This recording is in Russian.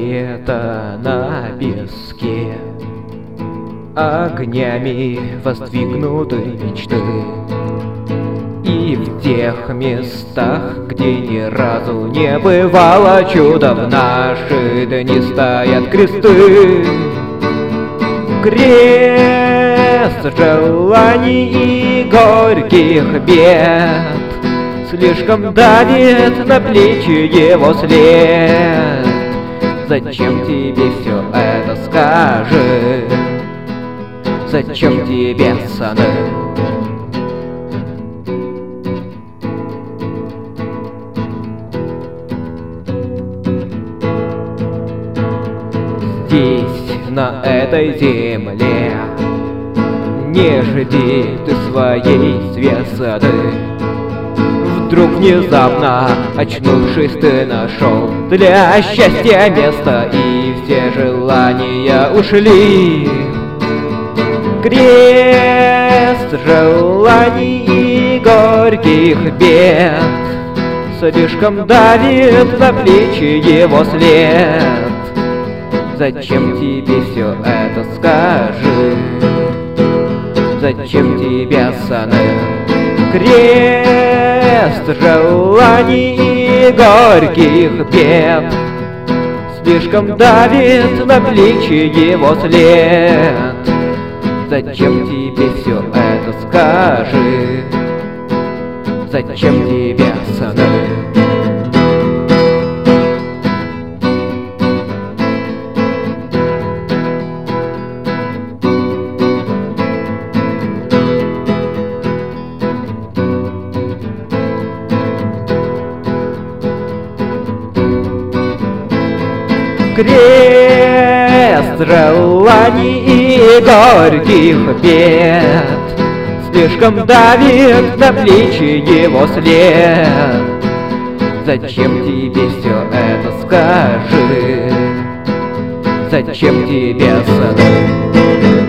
где-то на песке огнями воздвигнуты мечты. И в тех местах, где ни разу не бывало чуда, в наши дни стоят кресты. Крест желаний и горьких бед слишком давит на плечи его след. Зачем тебе все это, скажи? Зачем тебе сны? Здесь, на этой земле, не жди ты своей звезды. Вдруг внезапно, очнувшись, ты нашел для счастья место, и все желания ушли. Крест желаний и горьких бед слишком давит на плечи его след. Зачем тебе все это, скажи? Зачем тебе сны? Крест желаний и горьких бед слишком давит на плечи его след. Зачем тебе все это, скажи? Зачем тебе сны? Крест желаний и горьких бед слишком давит на плечи его след. Зачем тебе все это, скажи? Зачем тебе сны?